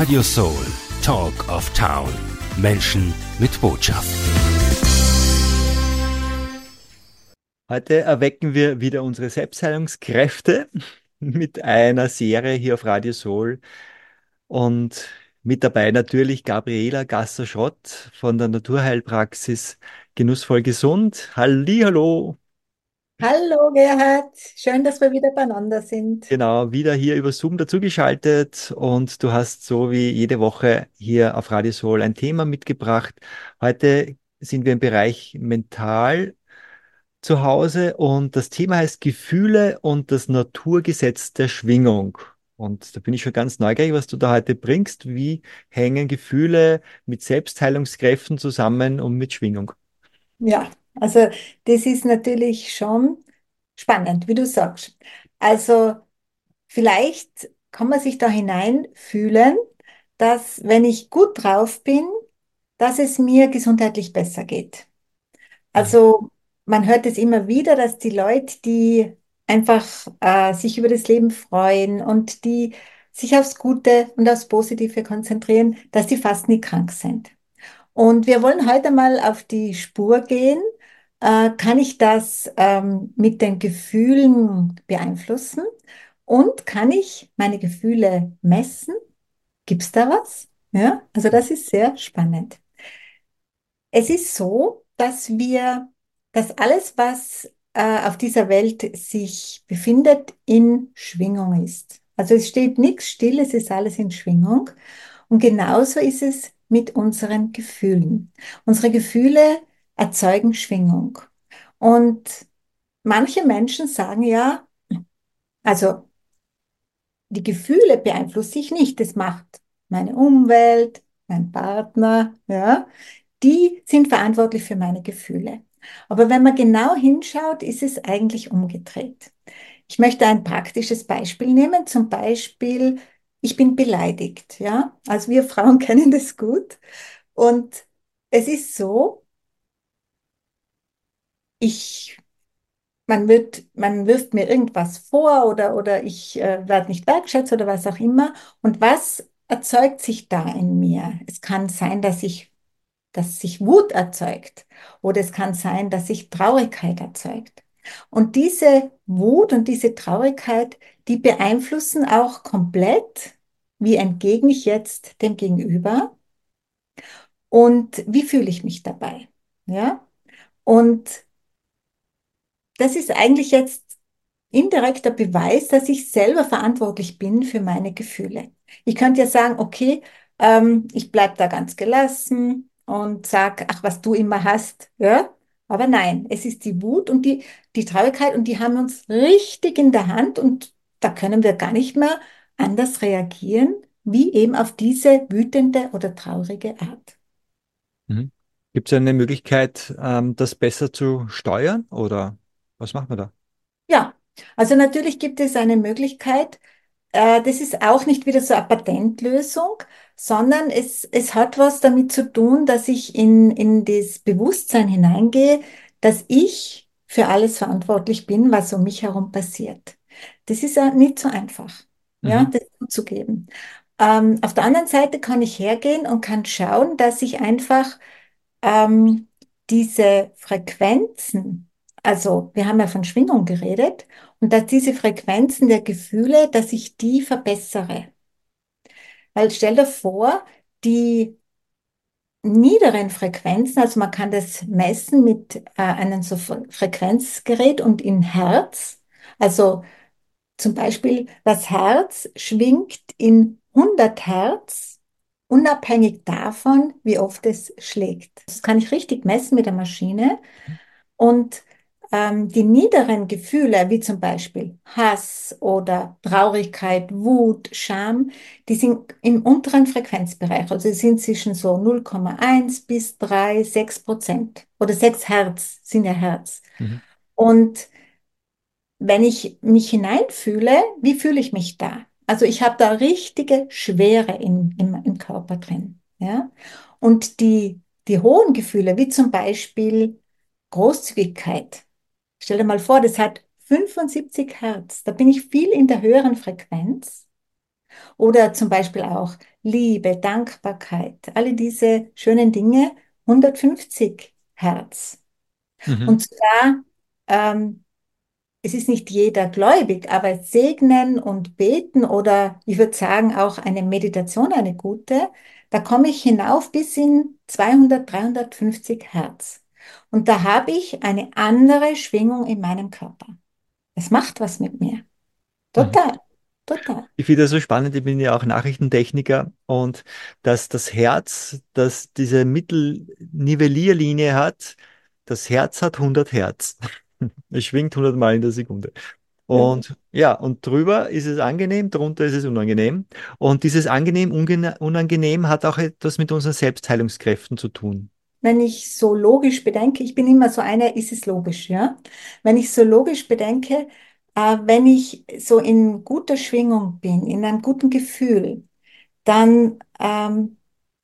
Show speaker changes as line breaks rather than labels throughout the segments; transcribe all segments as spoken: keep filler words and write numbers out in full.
Radio Soul, Talk of Town. Menschen mit Botschaft.
Heute erwecken wir wieder unsere Selbstheilungskräfte mit einer Serie hier auf Radio Soul und mit dabei natürlich Gabriela Gasser-Schrott von der Naturheilpraxis Genussvoll Gesund. Hallihallo!
Hallo Gerhard, schön, dass wir wieder beieinander sind.
Genau, wieder hier über Zoom dazugeschaltet und du hast so wie jede Woche hier auf Radio Soul ein Thema mitgebracht. Heute sind wir im Bereich Mental zu Hause und das Thema heißt Gefühle und das Naturgesetz der Schwingung. Und da bin ich schon ganz neugierig, was du da heute bringst. Wie hängen Gefühle mit Selbstheilungskräften zusammen und mit Schwingung?
Ja, also das ist natürlich schon spannend, wie du sagst. Also vielleicht kann man sich da hineinfühlen, dass wenn ich gut drauf bin, dass es mir gesundheitlich besser geht.
Mhm.
Also man hört es immer wieder, dass die Leute, die einfach äh, sich über das Leben freuen und die sich aufs Gute und aufs Positive konzentrieren, dass die fast nie krank sind. Und wir wollen heute mal auf die Spur gehen. Äh, kann ich das ähm, mit den Gefühlen beeinflussen? Und kann ich meine Gefühle messen? Gibt es da was? Ja, also das ist sehr spannend. Es ist so, dass wir, dass alles, was äh, auf dieser Welt sich befindet, in Schwingung ist. Also es steht nichts still, es ist alles in Schwingung. Und genauso ist es mit unseren Gefühlen. Unsere Gefühle erzeugen Schwingung. Und manche Menschen sagen ja, also die Gefühle beeinflusse ich nicht. Das macht meine Umwelt, mein Partner, ja. Die sind verantwortlich für meine Gefühle. Aber wenn man genau hinschaut, ist es eigentlich umgedreht. Ich möchte ein praktisches Beispiel nehmen. Zum Beispiel, ich bin beleidigt, ja. Also wir Frauen kennen das gut. Und es ist so, ich, man wird, man wirft mir irgendwas vor oder, oder ich äh, werde nicht wertschätzt oder was auch immer. Und was erzeugt sich da in mir? Es kann sein, dass ich, dass sich Wut erzeugt oder es kann sein, dass sich Traurigkeit erzeugt. Und diese Wut und diese Traurigkeit, die beeinflussen auch komplett, wie entgegne ich jetzt dem Gegenüber und wie fühle ich mich dabei. Ja? Und das ist eigentlich jetzt indirekter Beweis, dass ich selber verantwortlich bin für meine Gefühle. Ich könnte ja sagen, okay, ähm, ich bleibe da ganz gelassen und sag, ach, was du immer hast, ja. Aber nein, es ist die Wut und die, die Traurigkeit und die haben uns richtig in der Hand und da können wir gar nicht mehr anders reagieren, wie eben auf diese wütende oder traurige Art.
Mhm. Gibt es eine Möglichkeit, ähm, das besser zu steuern oder was macht man da?
Ja, also natürlich gibt es eine Möglichkeit. Äh, das ist auch nicht wieder so eine Patentlösung, sondern es, es hat was damit zu tun, dass ich in, in das Bewusstsein hineingehe, dass ich für alles verantwortlich bin, was um mich herum passiert. Das ist ja nicht so einfach, ja,
Mhm.
das zuzugeben. Ähm, auf der anderen Seite kann ich hergehen und kann schauen, dass ich einfach ähm, diese Frequenzen, also wir haben ja von Schwingung geredet, und dass diese Frequenzen der Gefühle, dass ich die verbessere. Weil stell dir vor, die niederen Frequenzen, also man kann das messen mit äh, einem so Fre- Frequenzgerät und in Hertz. Also zum Beispiel das Herz schwingt in hundert Hertz, unabhängig davon, wie oft es schlägt. Das kann ich richtig messen mit der Maschine. Und ähm, die niederen Gefühle, wie zum Beispiel Hass oder Traurigkeit, Wut, Scham, die sind im unteren Frequenzbereich. Also sie sind zwischen so null Komma eins bis drei, sechs Prozent oder sechs Hertz sind ja Hertz.
Mhm.
Und wenn ich mich hineinfühle, wie fühle ich mich da? Also ich habe da richtige Schwere im, im, im Körper drin. Ja? Und die, die hohen Gefühle, wie zum Beispiel Großzügigkeit. Stell dir mal vor, das hat fünfundsiebzig Hertz. Da bin ich viel in der höheren Frequenz. Oder zum Beispiel auch Liebe, Dankbarkeit, alle diese schönen Dinge, hundertfünfzig Hertz.
Mhm.
Und sogar, ähm, es ist nicht jeder gläubig, aber segnen und beten oder ich würde sagen auch eine Meditation, eine gute, da komme ich hinauf bis in zweihundert, dreihundertfünfzig Hertz. Und da habe ich eine andere Schwingung in meinem Körper. Es macht was mit mir.
Mhm.
Total, total.
Ich finde das so spannend, ich bin ja auch Nachrichtentechniker und dass das Herz, das diese Mittelnivellierlinie hat, das Herz hat hundert Hertz. Es schwingt hundert Mal in der Sekunde.
Ja.
Und ja, und drüber ist es angenehm, drunter ist es unangenehm. Und dieses angenehm, ungene- unangenehm hat auch etwas mit unseren Selbstheilungskräften zu tun.
Wenn ich so logisch bedenke, ich bin immer so eine, ist es logisch, ja? Wenn ich so logisch bedenke, äh, wenn ich so in guter Schwingung bin, in einem guten Gefühl, dann, ähm,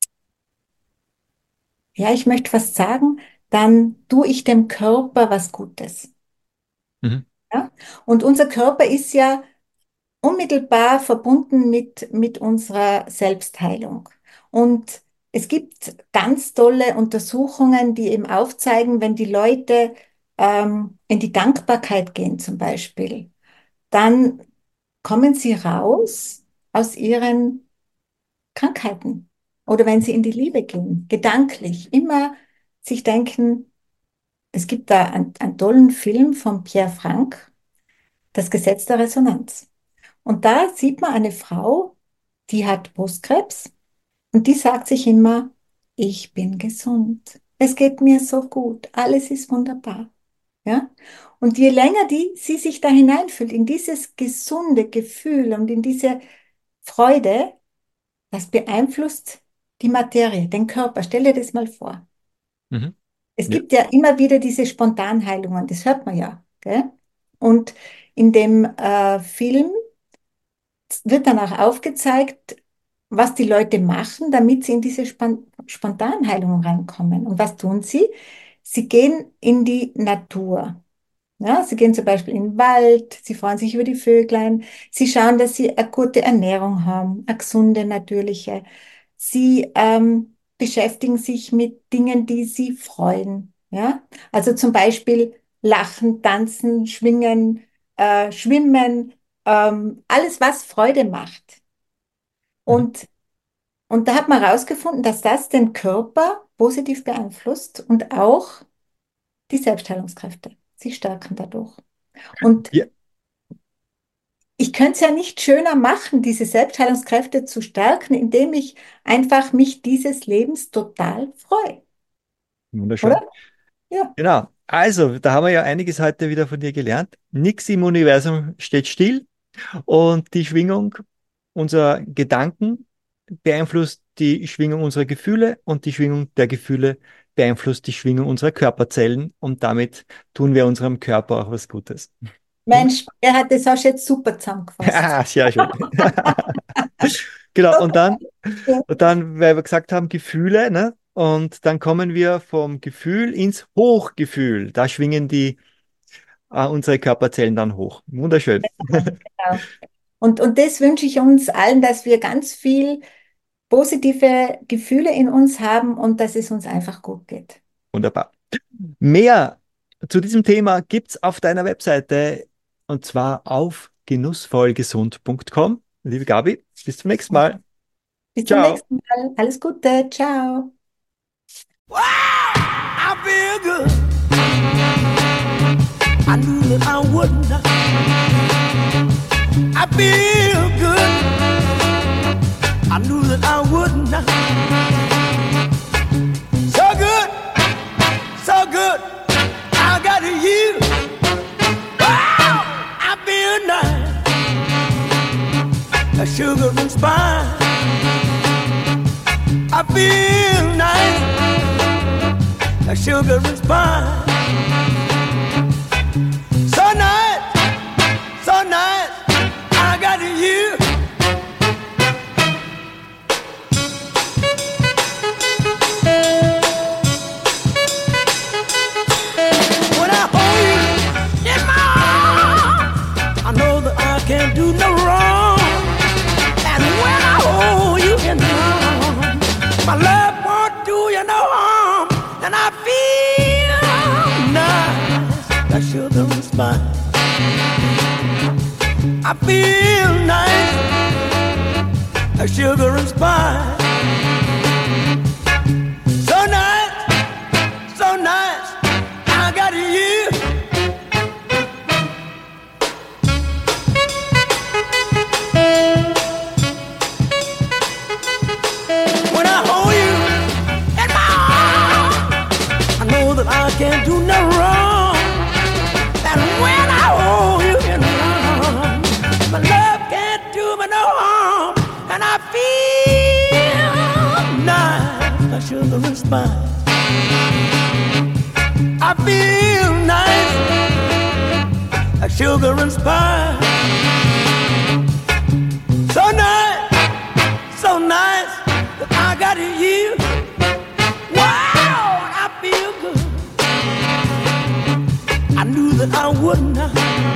ja, ich möchte was sagen, dann tue ich dem Körper was Gutes.
Mhm.
Ja? Und unser Körper ist ja unmittelbar verbunden mit, mit unserer Selbstheilung. Und es gibt ganz tolle Untersuchungen, die eben aufzeigen, wenn die Leute ähm, in die Dankbarkeit gehen zum Beispiel, dann kommen sie raus aus ihren Krankheiten. Oder wenn sie in die Liebe gehen, gedanklich, immer sich denken, es gibt da einen, einen tollen Film von Pierre Frank, Das Gesetz der Resonanz. Und da sieht man eine Frau, die hat Brustkrebs und die sagt sich immer, ich bin gesund. Es geht mir so gut. Alles ist wunderbar. Ja? Und je länger die, sie sich da hineinfühlt, in dieses gesunde Gefühl und in diese Freude, das beeinflusst die Materie, den Körper. Stell dir das mal vor.
Mhm.
Es
Ja.
gibt ja immer wieder diese Spontanheilungen, das hört man ja. Gell? Und in dem äh, Film wird dann auch aufgezeigt, was die Leute machen, damit sie in diese Span Spontanheilung rankommen. Und was tun sie? Sie gehen in die Natur. Ja, sie gehen zum Beispiel in den Wald, sie freuen sich über die Vöglein, sie schauen, dass sie eine gute Ernährung haben, eine gesunde, natürliche. Sie ähm, beschäftigen sich mit Dingen, die sie freuen. Ja, also zum Beispiel lachen, tanzen, schwingen, äh, schwimmen, ähm, alles, was Freude macht.
Mhm.
Und, und da hat man herausgefunden, dass das den Körper positiv beeinflusst und auch die Selbstheilungskräfte. Sie stärken dadurch. Und
Ja,
ich könnte es ja nicht schöner machen, diese Selbstheilungskräfte zu stärken, indem ich einfach mich dieses Lebens total freue,
wunderschön.
oder? Ja,
Genau. Also, da haben wir ja einiges heute wieder von dir gelernt. Nichts im Universum steht still und die Schwingung unserer Gedanken beeinflusst die Schwingung unserer Gefühle und die Schwingung der Gefühle beeinflusst die Schwingung unserer Körperzellen und damit tun wir unserem Körper auch was Gutes. Wunder-
Mensch, er hat das auch jetzt super zusammengefasst.
Ah, sehr schön. Genau, und dann, und dann, weil wir gesagt haben, Gefühle, ne? Und dann kommen wir vom Gefühl ins Hochgefühl. Da schwingen die äh, unsere Körperzellen dann hoch. Wunderschön.
Genau. Und, und das wünsche ich uns allen, dass wir ganz viel positive Gefühle in uns haben und dass es uns einfach gut geht.
Wunderbar. Mehr zu diesem Thema gibt's auf deiner Webseite und zwar auf genussvollgesund punkt com. Liebe Gabi, bis zum nächsten Mal.
Bis zum
Ciao.
nächsten Mal. Alles Gute. Ciao.
I feel good. I knew that I would not. I feel good. I knew that I would not. So good, so good. I got you. Wow, I feel nice. A sugar and spice. I feel nice. A sugar and spice. So nice, so nice, I got you. When I hold you in my arms, I know that I can't do no wrong. And My love won't do you no harm, and I feel nice, like sugar and spice. I feel nice, like sugar and spice. So nice, so nice, I got you. When I hold you in my arms, I know that I can't do no wrong. And when I hold you in my arms, my love can't do me no harm. And I feel nice, like sugar and spice. I feel nice, like sugar and spice. So nice, so nice, that I got you. Wow, I feel good. I knew that I would not.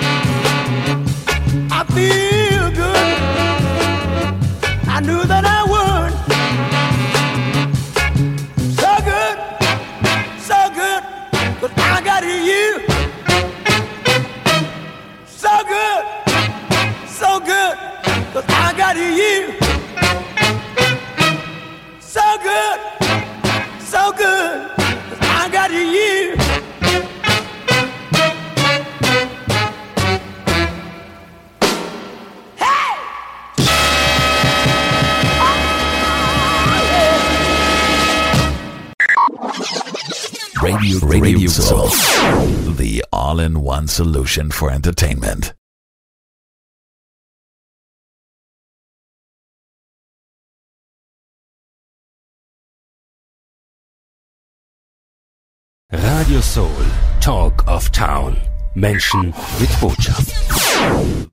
I feel good. I knew that I would. So good, so good, but I got you. So good, so good, but I got you. So good, so good, but I got you.
Radio, Radio Soul, the all-in-one solution for entertainment.
Radio Soul, Talk of Town. Menschen mit Botschaft.